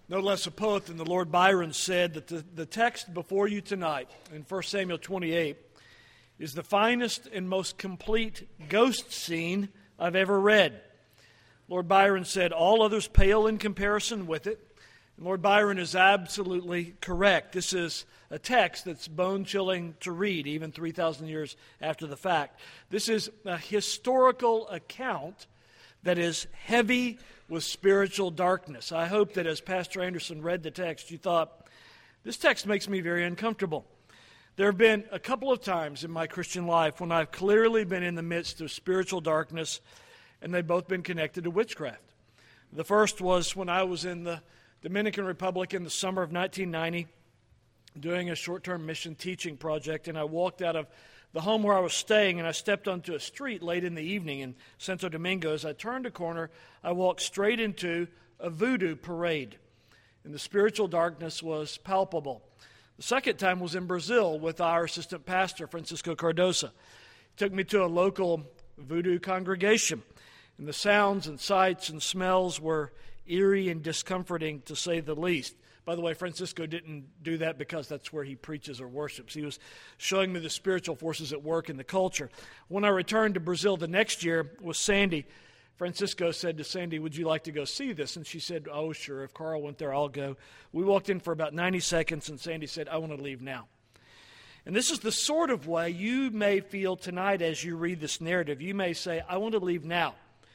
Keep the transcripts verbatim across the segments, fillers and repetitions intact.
No less a poet than the Lord Byron said that the, the text before you tonight in First Samuel twenty-eight is the finest and most complete ghost scene I've ever read. Lord Byron said, all others pale in comparison with it. And Lord Byron is absolutely correct. This is a text that's bone-chilling to read, even three thousand years after the fact. This is a historical account that is heavy with spiritual darkness. I hope that as Pastor Anderson read the text, you thought, this text makes me very uncomfortable. There have been a couple of times in my Christian life when I've clearly been in the midst of spiritual darkness, and they've both been connected to witchcraft. The first was when I was in the Dominican Republic in the summer of nineteen ninety, doing a short-term mission teaching project, and I walked out of the home where I was staying, and I stepped onto a street late in the evening in Santo Domingo. As I turned a corner, I walked straight into a voodoo parade, and the spiritual darkness was palpable. The second time was in Brazil with our assistant pastor, Francisco Cardosa. He took me to a local voodoo congregation, and the sounds and sights and smells were eerie and discomforting, to say the least. By the way, Francisco didn't do that because that's where he preaches or worships. He was showing me the spiritual forces at work in the culture. When I returned to Brazil the next year with Sandy, Francisco said to Sandy, would you like to go see this? And she said, oh, sure. If Carl went there, I'll go. We walked in for about ninety seconds, and Sandy said, I want to leave now. And this is the sort of way you may feel tonight as you read this narrative. You may say, I want to leave now.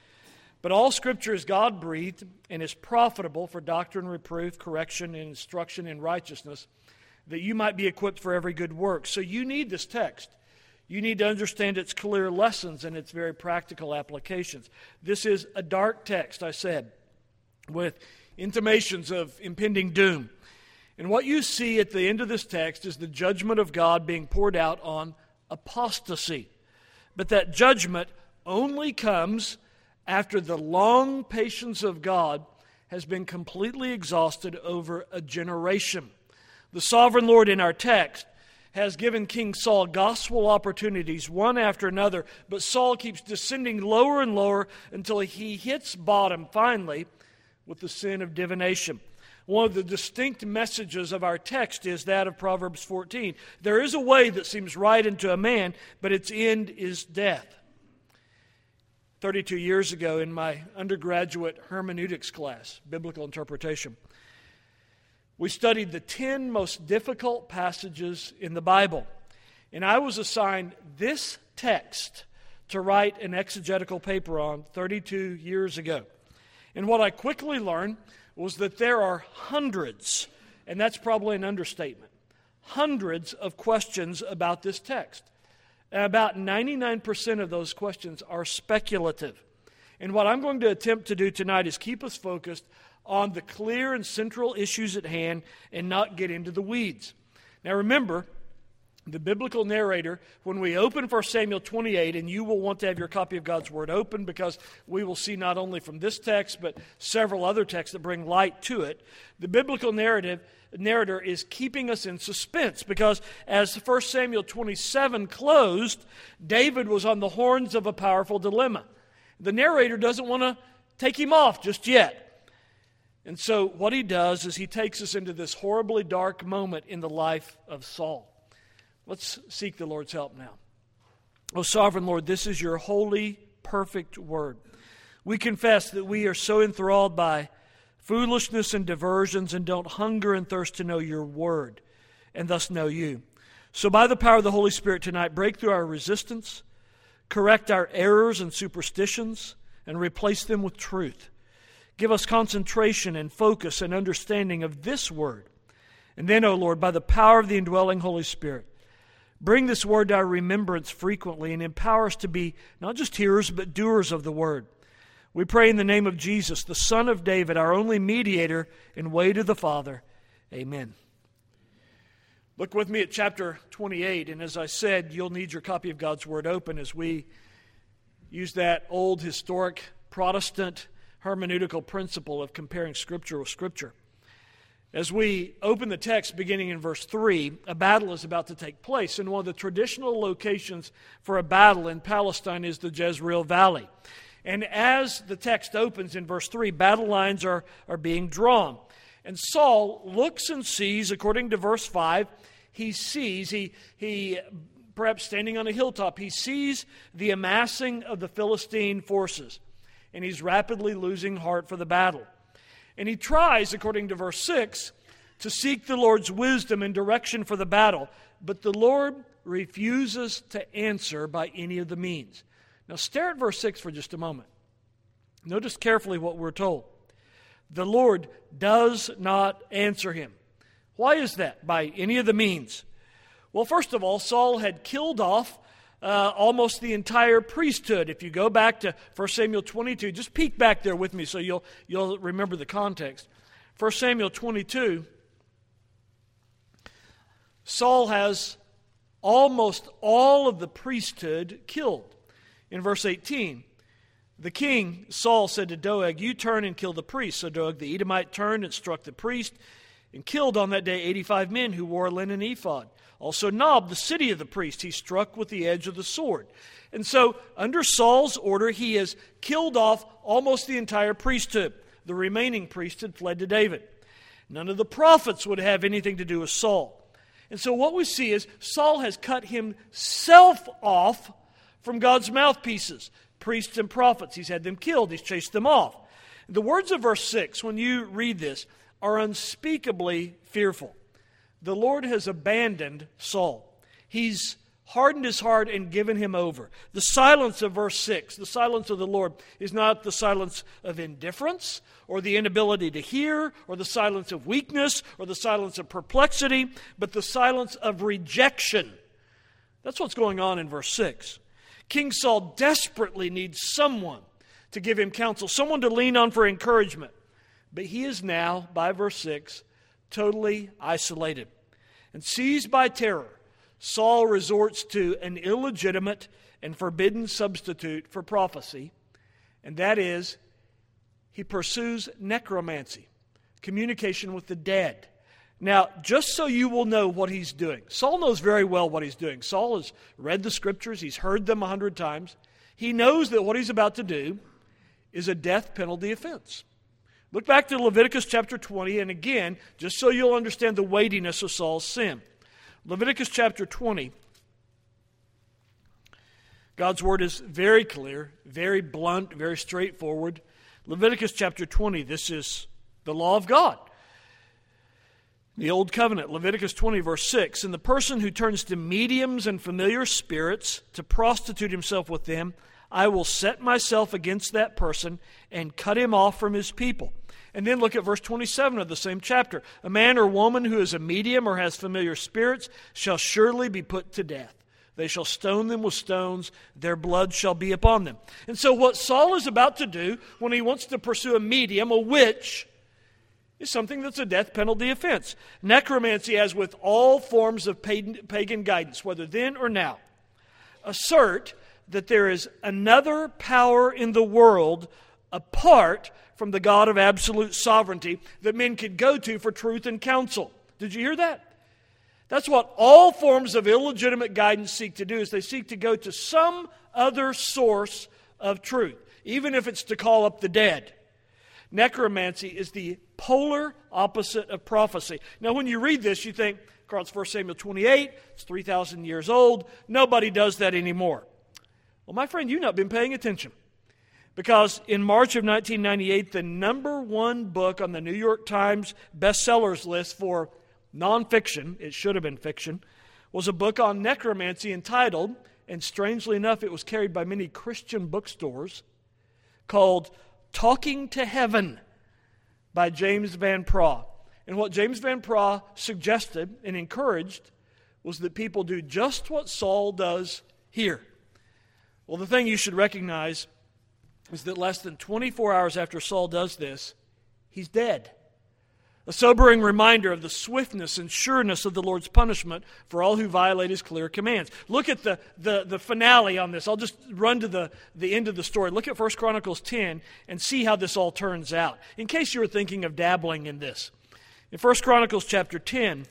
But all Scripture is God-breathed and is profitable for doctrine, reproof, correction, and instruction in righteousness, that you might be equipped for every good work. So you need this text. You need to understand its clear lessons and its very practical applications. This is a dark text, I said, with intimations of impending doom. And what you see at the end of this text is the judgment of God being poured out on apostasy. But that judgment only comes after the long patience of God has been completely exhausted over a generation. The sovereign Lord in our text has given King Saul gospel opportunities one after another, but Saul keeps descending lower and lower until he hits bottom finally with the sin of divination. One of the distinct messages of our text is that of Proverbs fourteen. There is a way that seems right unto a man, but its end is death. thirty-two years ago in my undergraduate hermeneutics class, biblical interpretation, we studied the ten most difficult passages in the Bible. And I was assigned this text to write an exegetical paper on thirty-two years ago. And what I quickly learned was that there are hundreds, and that's probably an understatement, hundreds of questions about this text. And about ninety-nine percent of those questions are speculative. And what I'm going to attempt to do tonight is keep us focused on the clear and central issues at hand and not get into the weeds. Now remember, the biblical narrator, when we open First Samuel twenty-eight, and you will want to have your copy of God's Word open because we will see not only from this text but several other texts that bring light to it, the biblical narrative narrator is keeping us in suspense because as First Samuel twenty-seven closed, David was on the horns of a powerful dilemma. The narrator doesn't want to take him off just yet. And so what he does is he takes us into this horribly dark moment in the life of Saul. Let's seek the Lord's help now. Oh, sovereign Lord, this is your holy, perfect word. We confess that we are so enthralled by foolishness and diversions and don't hunger and thirst to know your word and thus know you. So by the power of the Holy Spirit tonight, break through our resistance, correct our errors and superstitions, and replace them with truth. Give us concentration and focus and understanding of this word. And then, O Lord, by the power of the indwelling Holy Spirit, bring this word to our remembrance frequently and empower us to be not just hearers but doers of the word. We pray in the name of Jesus, the Son of David, our only mediator and way to the Father. Amen. Look with me at chapter twenty-eight, and as I said, you'll need your copy of God's Word open as we use that old historic Protestant hermeneutical principle of comparing Scripture with Scripture. As we open the text beginning in verse three, a battle is about to take place, and one of the traditional locations for a battle in Palestine is the Jezreel Valley. And as the text opens in verse three, battle lines are, are being drawn. And Saul looks and sees, according to verse five, he sees, he, he perhaps standing on a hilltop, he sees the amassing of the Philistine forces. And he's rapidly losing heart for the battle. And he tries, according to verse six, to seek the Lord's wisdom and direction for the battle. But the Lord refuses to answer by any of the means. Now stare at verse six for just a moment. Notice carefully what we're told. The Lord does not answer him. Why is that? By any of the means. Well, first of all, Saul had killed off uh, almost the entire priesthood. If you go back to First Samuel twenty-two, just peek back there with me so you'll, you'll remember the context. First Samuel twenty-two, Saul has almost all of the priesthood killed. In verse eighteen, the king, Saul, said to Doeg, "You turn and kill the priest." So Doeg the Edomite turned and struck the priest and killed on that day eighty-five men who wore a linen ephod. Also Nob, the city of the priest, he struck with the edge of the sword. And so under Saul's order, he has killed off almost the entire priesthood. The remaining priesthood fled to David. None of the prophets would have anything to do with Saul. And so what we see is Saul has cut himself off from God's mouthpieces, priests and prophets. He's had them killed. He's chased them off. The words of verse six, when you read this, are unspeakably fearful. The Lord has abandoned Saul. He's hardened his heart and given him over. The silence of verse six, the silence of the Lord, is not the silence of indifference or the inability to hear or the silence of weakness or the silence of perplexity, but the silence of rejection. That's what's going on in verse six. King Saul desperately needs someone to give him counsel, someone to lean on for encouragement. But he is now, by verse six, totally isolated. And seized by terror, Saul resorts to an illegitimate and forbidden substitute for prophecy, and that is, he pursues necromancy, communication with the dead. Now, just so you will know what he's doing, Saul knows very well what he's doing. Saul has read the Scriptures, he's heard them a hundred times. He knows that what he's about to do is a death penalty offense. Look back to Leviticus chapter twenty, and again, just so you'll understand the weightiness of Saul's sin. Leviticus chapter twenty, God's word is very clear, very blunt, very straightforward. Leviticus chapter twenty, this is the law of God. The Old Covenant, Leviticus twenty, verse six, "And the person who turns to mediums and familiar spirits to prostitute himself with them, I will set myself against that person and cut him off from his people." And then look at verse twenty-seven of the same chapter. "A man or woman who is a medium or has familiar spirits shall surely be put to death. They shall stone them with stones. Their blood shall be upon them." And so what Saul is about to do when he wants to pursue a medium, a witch, is something that's a death penalty offense. Necromancy, as with all forms of pagan guidance, whether then or now, assert that there is another power in the world apart from the God of absolute sovereignty that men could go to for truth and counsel. Did you hear that? That's what all forms of illegitimate guidance seek to do, is they seek to go to some other source of truth, even if it's to call up the dead. Necromancy is the polar opposite of prophecy. Now, when you read this, you think, Carl, it's First Samuel twenty-eight, it's three thousand years old, nobody does that anymore. Well, my friend, you've not been paying attention. Because in March of nineteen ninety-eight, the number one book on the New York Times bestsellers list for nonfiction, it should have been fiction, was a book on necromancy entitled, and strangely enough, it was carried by many Christian bookstores, called Talking to Heaven by James Van Praagh. And what James Van Praagh suggested and encouraged was that people do just what Saul does here. Well, the thing you should recognize is that less than twenty-four hours after Saul does this, he's dead. A sobering reminder of the swiftness and sureness of the Lord's punishment for all who violate His clear commands. Look at the, the, the finale on this. I'll just run to the, the end of the story. Look at First Chronicles ten and see how this all turns out, in case you were thinking of dabbling in this. In First Chronicles chapter ten,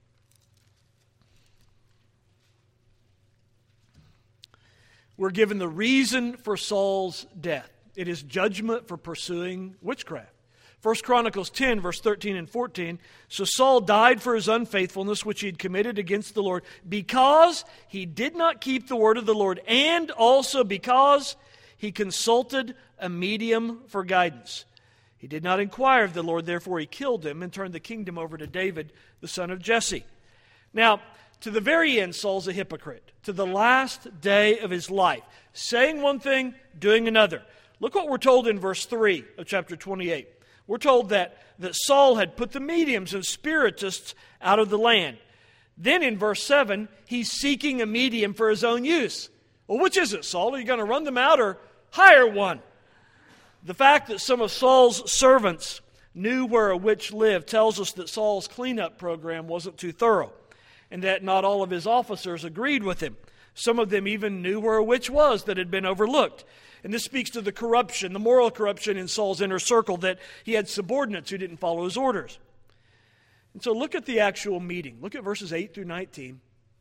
we're given the reason for Saul's death. It is judgment for pursuing witchcraft. First Chronicles ten, verse thirteen and fourteen. So Saul died for his unfaithfulness, which he had committed against the Lord, because he did not keep the word of the Lord, and also because he consulted a medium for guidance. He did not inquire of the Lord, therefore he killed him and turned the kingdom over to David, the son of Jesse. Now, to the very end, Saul's a hypocrite. To the last day of his life, saying one thing, doing another. Look what we're told in verse three of chapter twenty-eight. We're told that, that Saul had put the mediums and spiritists out of the land. Then in verse seven, he's seeking a medium for his own use. Well, which is it, Saul? Are you going to run them out or hire one? The fact that some of Saul's servants knew where a witch lived tells us that Saul's cleanup program wasn't too thorough, and that not all of his officers agreed with him. Some of them even knew where a witch was that had been overlooked. And this speaks to the corruption, the moral corruption in Saul's inner circle, that he had subordinates who didn't follow his orders. And so look at the actual meeting. Look at verses eight through nineteen.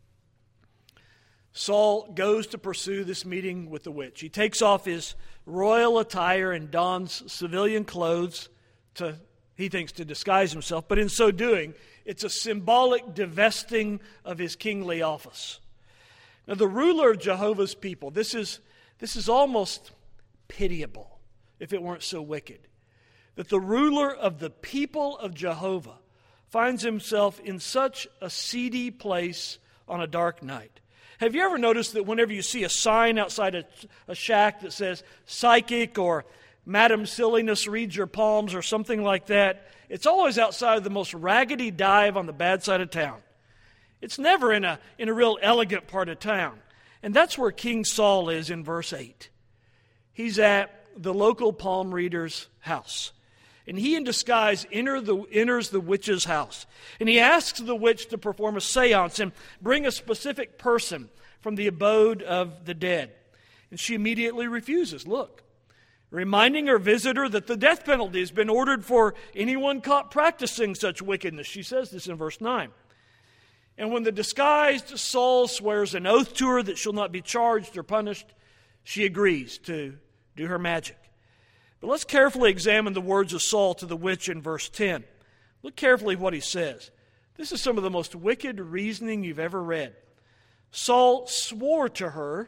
Saul goes to pursue this meeting with the witch. He takes off his royal attire and dons civilian clothes to, he thinks, to disguise himself. But in so doing, it's a symbolic divesting of his kingly office. Now, the ruler of Jehovah's people, this is, this is almost pitiable if it weren't so wicked, that the ruler of the people of Jehovah finds himself in such a seedy place on a dark night. Have you ever noticed that whenever you see a sign outside a, a shack that says psychic or Madam Silliness reads your palms or something like that, it's always outside of the most raggedy dive on the bad side of town. It's never in a, in a real elegant part of town. And that's where King Saul is in verse eight. He's at the local palm reader's house. And he in disguise enter the, enters the witch's house. And he asks the witch to perform a seance and bring a specific person from the abode of the dead. And she immediately refuses. Look, reminding her visitor that the death penalty has been ordered for anyone caught practicing such wickedness. She says this in verse nine. And when the disguised Saul swears an oath to her that she'll not be charged or punished, she agrees to do her magic. But let's carefully examine the words of Saul to the witch in verse ten. Look carefully what he says. This is some of the most wicked reasoning you've ever read. Saul swore to her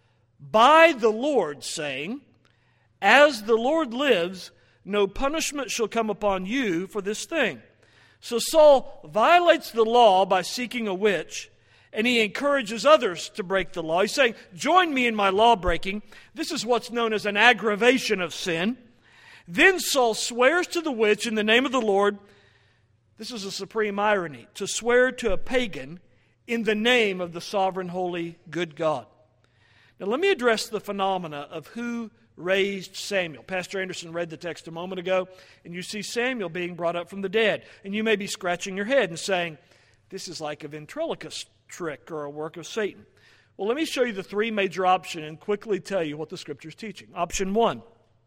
by the Lord, saying, "As the Lord lives, no punishment shall come upon you for this thing." So Saul violates the law by seeking a witch, and he encourages others to break the law. He's saying, join me in my law breaking. This is what's known as an aggravation of sin. Then Saul swears to the witch in the name of the Lord. This is a supreme irony, to swear to a pagan in the name of the sovereign, holy, good God. Now let me address the phenomena of who raised Samuel. Pastor Anderson read the text a moment ago, and you see Samuel being brought up from the dead. And you may be scratching your head and saying, this is like a ventriloquist trick or a work of Satan. Well, let me show you the three major options and quickly tell you what the Scripture is teaching. Option one,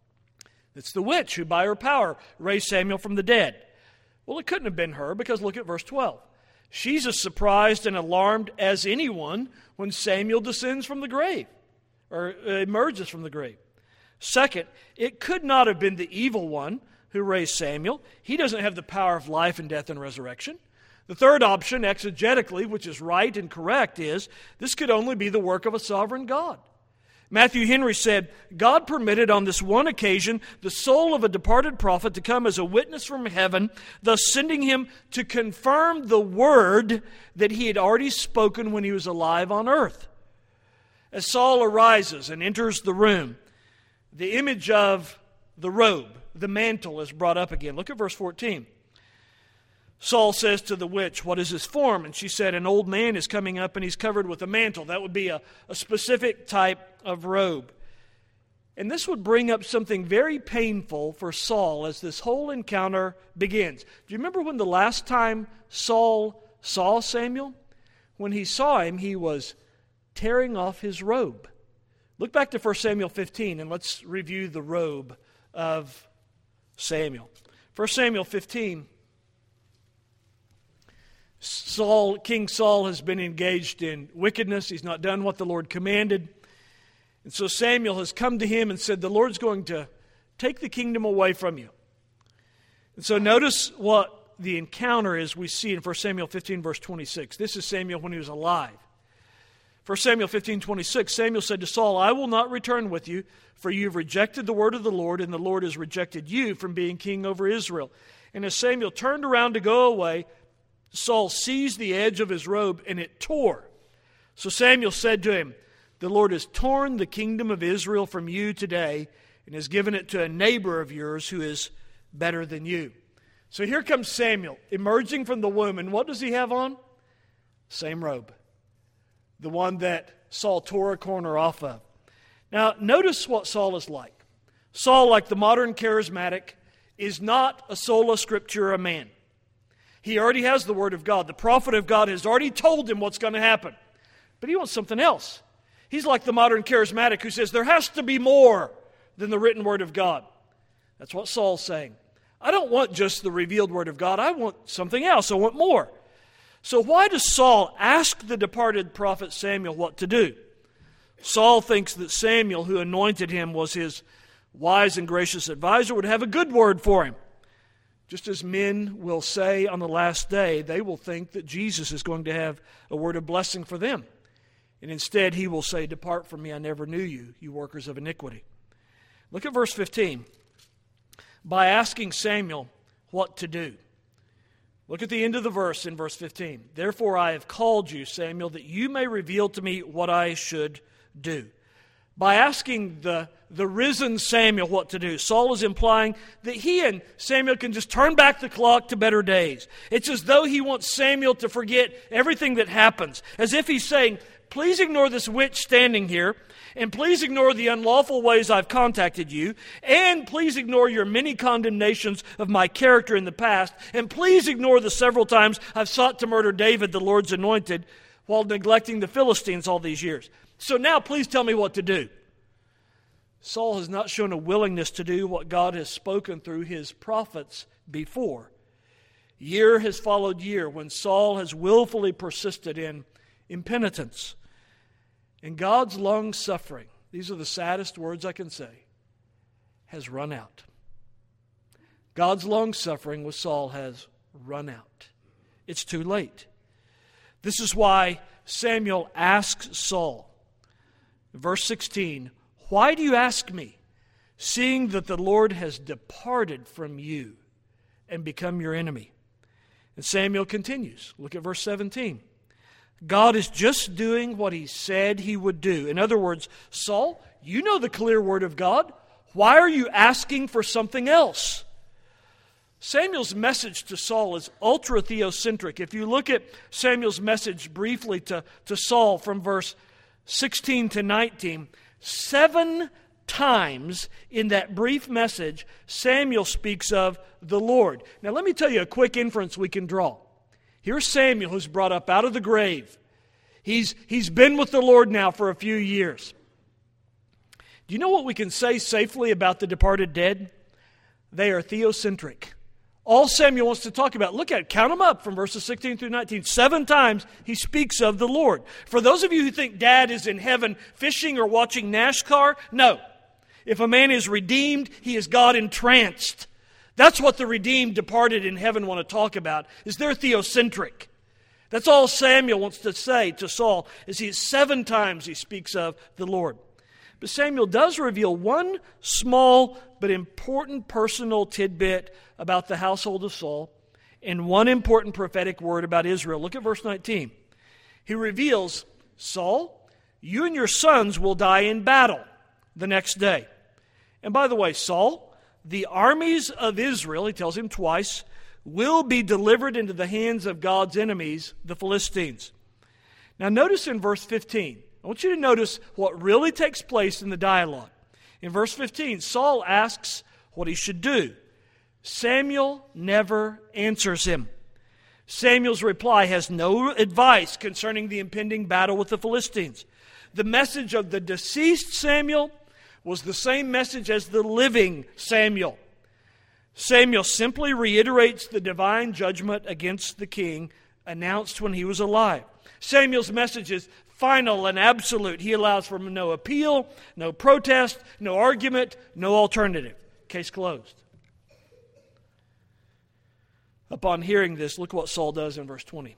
it's the witch who by her power raised Samuel from the dead. Well, it couldn't have been her, because look at verse twelve. She's as surprised and alarmed as anyone when Samuel descends from the grave or emerges from the grave. Second, it could not have been the evil one who raised Samuel. He doesn't have the power of life and death and resurrection. The third option, exegetically, which is right and correct, is this could only be the work of a sovereign God. Matthew Henry said, God permitted on this one occasion the soul of a departed prophet to come as a witness from heaven, thus sending him to confirm the word that he had already spoken when he was alive on earth. As Saul arises and enters the room, the image of the robe, the mantle, is brought up again. Look at verse fourteen. Saul says to the witch, what is his form? And she said, an old man is coming up and he's covered with a mantle. That would be a, a specific type of robe. And this would bring up something very painful for Saul as this whole encounter begins. Do you remember when the last time Saul saw Samuel? When he saw him, he was tearing off his robe. Look back to First Samuel fifteen and let's review the robe of Samuel. First Samuel fifteen, Saul, King Saul has been engaged in wickedness. He's not done what the Lord commanded. And so Samuel has come to him and said, the Lord's going to take the kingdom away from you. And so notice what the encounter is we see in First Samuel fifteen, verse twenty-six. This is Samuel when he was alive. First Samuel fifteen, twenty-six, Samuel said to Saul, I will not return with you, for you have rejected the word of the Lord, and the Lord has rejected you from being king over Israel. And as Samuel turned around to go away, Saul seized the edge of his robe, and it tore. So Samuel said to him, the Lord has torn the kingdom of Israel from you today, and has given it to a neighbor of yours who is better than you. So here comes Samuel, emerging from the womb, and what does he have on? Same robe. The one that Saul tore a corner off of. Now, notice what Saul is like. Saul, like the modern charismatic, is not a sola scriptura man. He already has the Word of God. The prophet of God has already told him what's going to happen. But he wants something else. He's like the modern charismatic who says there has to be more than the written Word of God. That's what Saul's saying. I don't want just the revealed Word of God. I want something else. I want more. So why does Saul ask the departed prophet Samuel what to do? Saul thinks that Samuel, who anointed him, was his wise and gracious advisor, would have a good word for him. Just as men will say on the last day, they will think that Jesus is going to have a word of blessing for them. And instead he will say, depart from me, I never knew you, you workers of iniquity. Look at verse fifteen. By asking Samuel what to do. Look at the end of the verse in verse fifteen. Therefore I have called you, Samuel, that you may reveal to me what I should do. By asking the, the risen Samuel what to do, Saul is implying that he and Samuel can just turn back the clock to better days. It's as though he wants Samuel to forget everything that happens. As if he's saying, please ignore this witch standing here, and please ignore the unlawful ways I've contacted you, and please ignore your many condemnations of my character in the past, and please ignore the several times I've sought to murder David, the Lord's anointed, while neglecting the Philistines all these years. So now please tell me what to do. Saul has not shown a willingness to do what God has spoken through his prophets before. Year has followed year when Saul has willfully persisted in impenitence. And God's long suffering, these are the saddest words I can say, has run out. God's long suffering with Saul has run out. It's too late. This is why Samuel asks Saul, verse sixteen, why do you ask me, seeing that the Lord has departed from you and become your enemy? And Samuel continues. Look at verse seventeen. God is just doing what he said he would do. In other words, Saul, you know the clear word of God. Why are you asking for something else? Samuel's message to Saul is ultra-theocentric. If you look at Samuel's message briefly to, to Saul from verse sixteen to nineteen, seven times in that brief message, Samuel speaks of the Lord. Now let me tell you a quick inference we can draw. Here's Samuel, who's brought up out of the grave. He's, he's been with the Lord now for a few years. Do you know what we can say safely about the departed dead? They are theocentric. All Samuel wants to talk about, look at it, count them up from verses sixteen through nineteen. Seven times he speaks of the Lord. For those of you who think Dad is in heaven fishing or watching NASCAR, no. If a man is redeemed, he is God entranced. That's what the redeemed departed in heaven want to talk about, is they're theocentric. That's all Samuel wants to say to Saul, is he seven times he speaks of the Lord. But Samuel does reveal one small but important personal tidbit about the household of Saul and one important prophetic word about Israel. Look at verse nineteen. He reveals, Saul, you and your sons will die in battle the next day. And by the way, Saul, the armies of Israel, he tells him twice, will be delivered into the hands of God's enemies, the Philistines. Now notice in verse fifteen, I want you to notice what really takes place in the dialogue. In verse fifteen, Saul asks what he should do. Samuel never answers him. Samuel's reply has no advice concerning the impending battle with the Philistines. The message of the deceased Samuel was the same message as the living Samuel. Samuel simply reiterates the divine judgment against the king announced when he was alive. Samuel's message is final and absolute. He allows for no appeal, no protest, no argument, no alternative. Case closed. Upon hearing this, look what Saul does in verse twenty.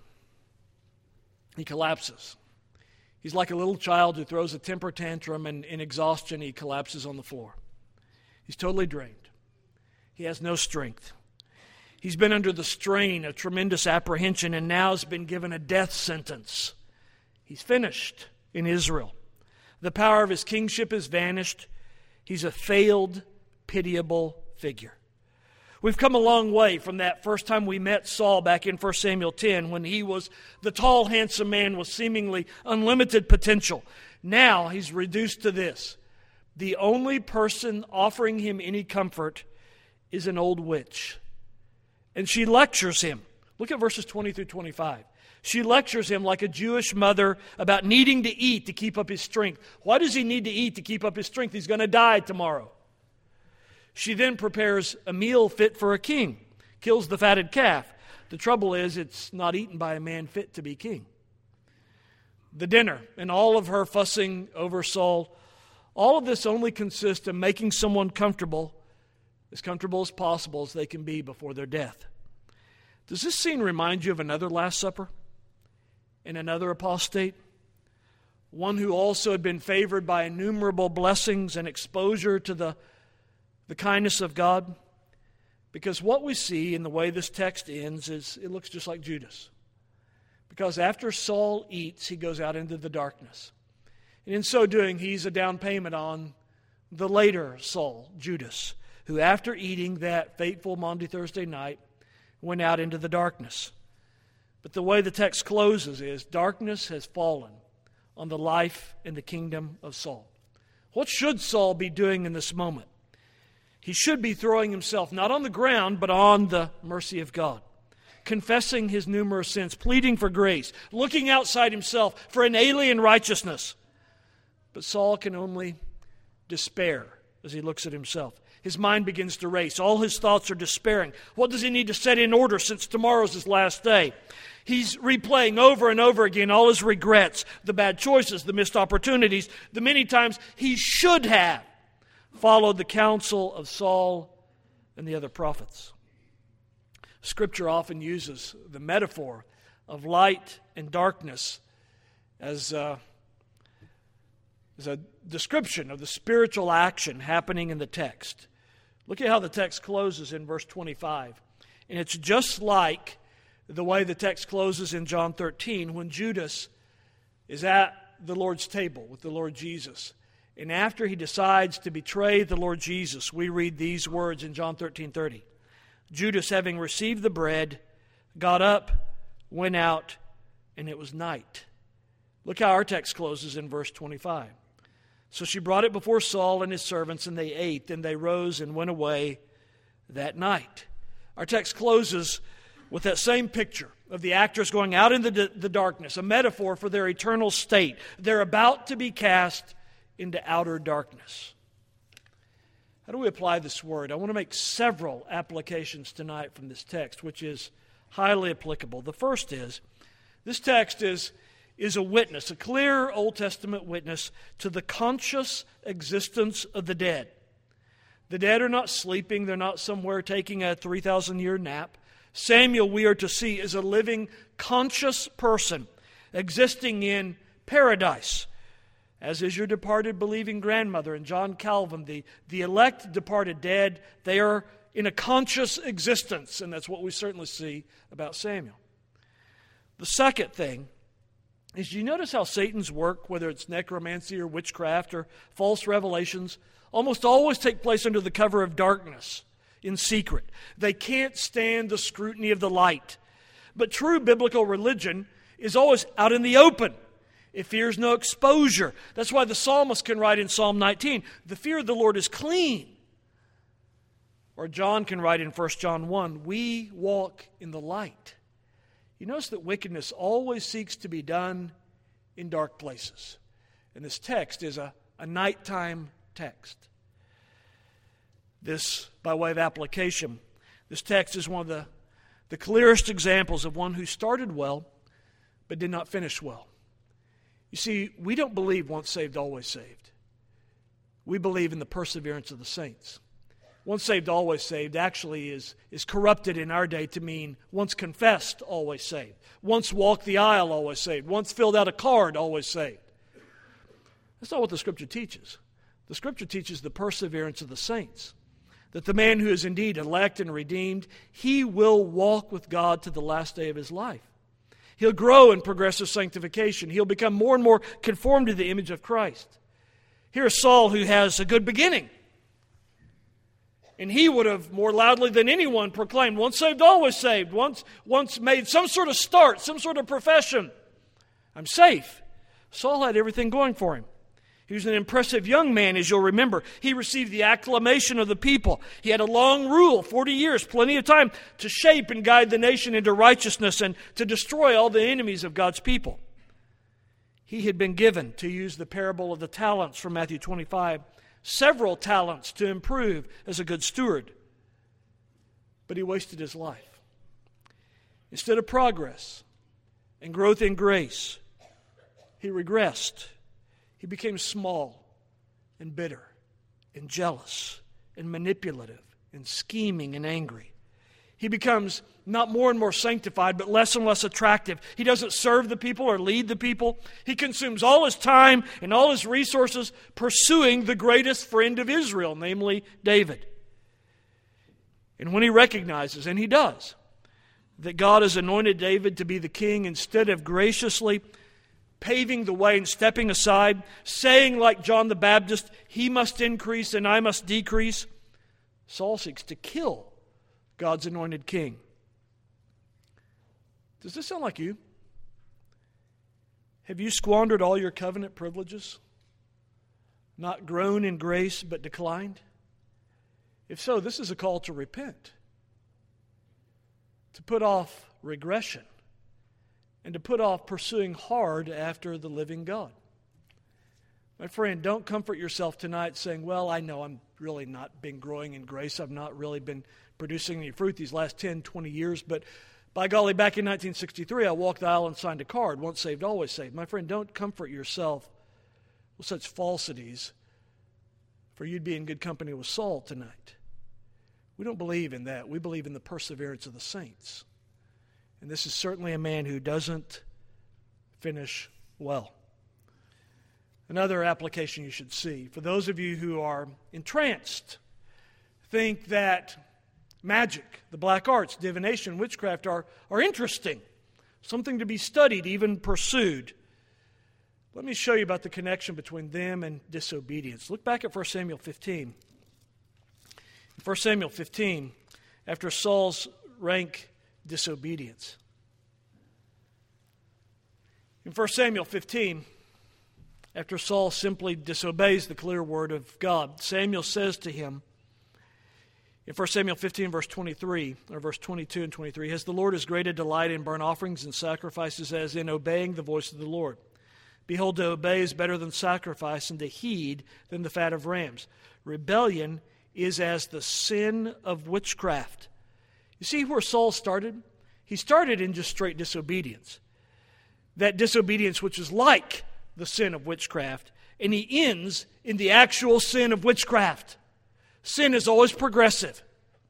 He collapses. He's like a little child who throws a temper tantrum, and in exhaustion he collapses on the floor. He's totally drained. He has no strength. He's been under the strain of tremendous apprehension and now has been given a death sentence. He's finished in Israel. The power of his kingship has vanished. He's a failed, pitiable figure. We've come a long way from that first time we met Saul back in First Samuel ten when he was the tall, handsome man with seemingly unlimited potential. Now he's reduced to this. The only person offering him any comfort is an old witch. And she lectures him. Look at verses twenty through twenty-five. She lectures him like a Jewish mother about needing to eat to keep up his strength. Why does he need to eat to keep up his strength? He's going to die tomorrow. She then prepares a meal fit for a king, kills the fatted calf. The trouble is, it's not eaten by a man fit to be king. The dinner and all of her fussing over Saul, all of this only consists of making someone comfortable, as comfortable as possible as they can be before their death. Does this scene remind you of another Last Supper and another apostate? One who also had been favored by innumerable blessings and exposure to the The kindness of God? Because what we see in the way this text ends is it looks just like Judas. Because after Saul eats, he goes out into the darkness. And in so doing, he's a down payment on the later Saul, Judas, who after eating that fateful Maundy Thursday night went out into the darkness. But the way the text closes is darkness has fallen on the life and the kingdom of Saul. What should Saul be doing in this moment? He should be throwing himself not on the ground, but on the mercy of God, confessing his numerous sins, pleading for grace, looking outside himself for an alien righteousness. But Saul can only despair as he looks at himself. His mind begins to race. All his thoughts are despairing. What does he need to set in order since tomorrow's his last day? He's replaying over and over again all his regrets, the bad choices, the missed opportunities, the many times he should have followed the counsel of Saul and the other prophets. Scripture often uses the metaphor of light and darkness as a, as a description of the spiritual action happening in the text. Look at how the text closes in verse twenty-five. And it's just like the way the text closes in John thirteen when Judas is at the Lord's table with the Lord Jesus. And after he decides to betray the Lord Jesus, we read these words in John thirteen thirty. Judas, having received the bread, got up, went out, and it was night. Look how our text closes in verse twenty-five. So she brought it before Saul and his servants, and they ate. Then they rose and went away that night. Our text closes with that same picture of the actors going out into the, the darkness, a metaphor for their eternal state. They're about to be cast into outer darkness. How do we apply this word? I want to make several applications tonight from this text, which is highly applicable. The first is, this text is, is a witness, a clear Old Testament witness to the conscious existence of the dead. The dead are not sleeping. They're not somewhere taking a three thousand year nap. Samuel, we are to see, is a living, conscious person existing in paradise, as is your departed believing grandmother and John Calvin. The, the elect departed dead, they are in a conscious existence, and that's what we certainly see about Samuel. The second thing is, you notice how Satan's work, whether it's necromancy or witchcraft or false revelations, almost always take place under the cover of darkness, in secret. They can't stand the scrutiny of the light. But true biblical religion is always out in the open. It fears no exposure. That's why the psalmist can write in Psalm nineteen, the fear of the Lord is clean. Or John can write in First John one, we walk in the light. You notice that wickedness always seeks to be done in dark places. And this text is a, a nighttime text. This, by way of application, this text is one of the, the clearest examples of one who started well but did not finish well. You see, we don't believe once saved, always saved. We believe in the perseverance of the saints. Once saved, always saved actually is, is corrupted in our day to mean once confessed, always saved. Once walked the aisle, always saved. Once filled out a card, always saved. That's not what the Scripture teaches. The Scripture teaches the perseverance of the saints. That the man who is indeed elect and redeemed, he will walk with God to the last day of his life. He'll grow in progressive sanctification. He'll become more and more conformed to the image of Christ. Here's Saul, who has a good beginning. And he would have more loudly than anyone proclaimed, once saved, always saved. Once, once made some sort of start, some sort of profession. I'm safe. Saul had everything going for him. He was an impressive young man, as you'll remember. He received the acclamation of the people. He had a long rule, forty years, plenty of time to shape and guide the nation into righteousness and to destroy all the enemies of God's people. He had been given, to use the parable of the talents from Matthew twenty-five, several talents to improve as a good steward. But he wasted his life. Instead of progress and growth in grace, he regressed. He became small and bitter and jealous and manipulative and scheming and angry. He becomes not more and more sanctified, but less and less attractive. He doesn't serve the people or lead the people. He consumes all his time and all his resources pursuing the greatest friend of Israel, namely David. And when he recognizes, and he does, that God has anointed David to be the king, instead of graciously paving the way and stepping aside, saying like John the Baptist, he must increase and I must decrease, Saul seeks to kill God's anointed king. Does this sound like you? Have you squandered all your covenant privileges? Not grown in grace, but declined? If so, this is a call to repent, to put off regression, and to put off pursuing hard after the living God. My friend, don't comfort yourself tonight saying, well, I know I'm really not been growing in grace. I've not really been producing any fruit these last ten, twenty years, but by golly, back in nineteen sixty-three, I walked the aisle and signed a card, once saved, always saved. My friend, don't comfort yourself with such falsities, for you'd be in good company with Saul tonight. We don't believe in that. We believe in the perseverance of the saints. And this is certainly a man who doesn't finish well. Another application you should see, for those of you who are entranced, think that magic, the black arts, divination, witchcraft are, are interesting, something to be studied, even pursued. Let me show you about the connection between them and disobedience. Look back at First Samuel fifteen. In First Samuel fifteen, after Saul's rank disobedience. In First Samuel fifteen, after Saul simply disobeys the clear word of God, Samuel says to him, in First Samuel fifteen, verse twenty-three, or verse twenty-two and twenty-three, has the Lord as great a delight in burnt offerings and sacrifices as in obeying the voice of the Lord? Behold, to obey is better than sacrifice, and to heed than the fat of rams. Rebellion is as the sin of witchcraft. You see where Saul started? He started in just straight disobedience. That disobedience which is like the sin of witchcraft, and he ends in the actual sin of witchcraft. Sin is always progressive.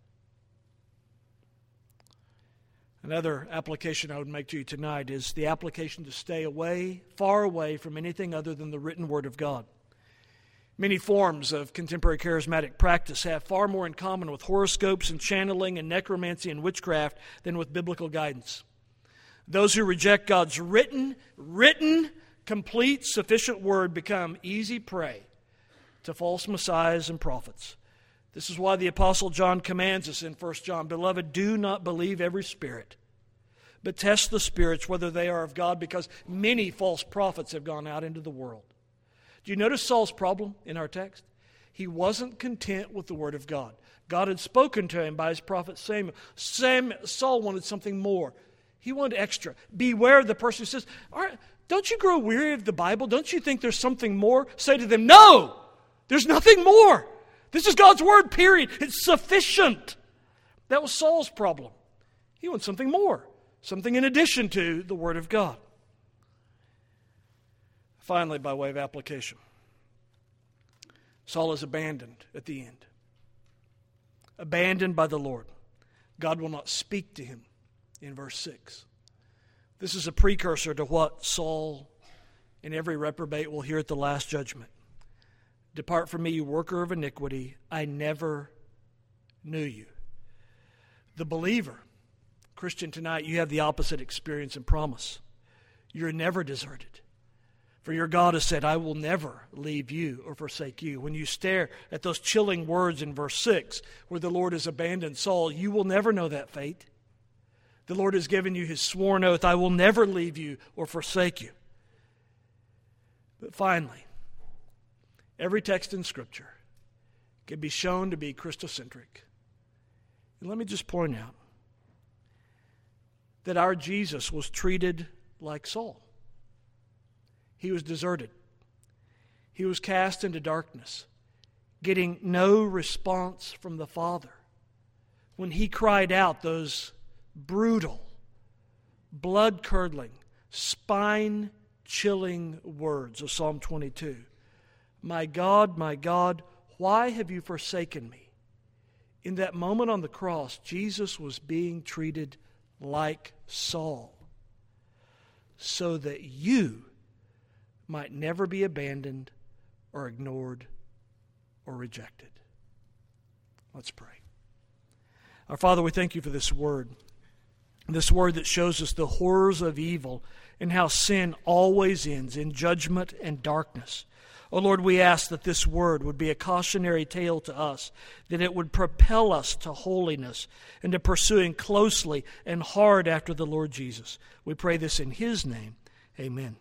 Another application I would make to you tonight is the application to stay away, far away from anything other than the written Word of God. Many forms of contemporary charismatic practice have far more in common with horoscopes and channeling and necromancy and witchcraft than with biblical guidance. Those who reject God's written, written, complete, sufficient Word become easy prey to false messiahs and prophets. This is why the Apostle John commands us in First John, Beloved, do not believe every spirit, but test the spirits whether they are of God, because many false prophets have gone out into the world. Do you notice Saul's problem in our text? He wasn't content with the Word of God. God had spoken to him by his prophet Samuel. Sam, Saul wanted something more. He wanted extra. Beware of the person who says, don't you grow weary of the Bible? Don't you think there's something more? Say to them, no, there's nothing more. This is God's Word, period. It's sufficient. That was Saul's problem. He wants something more, something in addition to the Word of God. Finally, by way of application, Saul is abandoned at the end. abandoned by the Lord. God will not speak to him in verse six. This is a precursor to what Saul and every reprobate will hear at the last judgment. Depart from me, you worker of iniquity. I never knew you. The believer, Christian, tonight, you have the opposite experience and promise. You're never deserted. For your God has said, I will never leave you or forsake you. When you stare at those chilling words in verse six, where the Lord has abandoned Saul, you will never know that fate. The Lord has given you his sworn oath, I will never leave you or forsake you. But finally, every text in Scripture can be shown to be Christocentric. And let me just point out that our Jesus was treated like Saul. He was deserted. He was cast into darkness, getting no response from the Father. When he cried out those brutal, blood-curdling, spine-chilling words of Psalm twenty-two, my God, my God, why have you forsaken me? In that moment on the cross, Jesus was being treated like Saul, so that you might never be abandoned or ignored or rejected. Let's pray. Our Father, we thank you for this word, this word that shows us the horrors of evil and how sin always ends in judgment and darkness. Oh Lord, we ask that this word would be a cautionary tale to us, that it would propel us to holiness and to pursuing closely and hard after the Lord Jesus. We pray this in his name. Amen.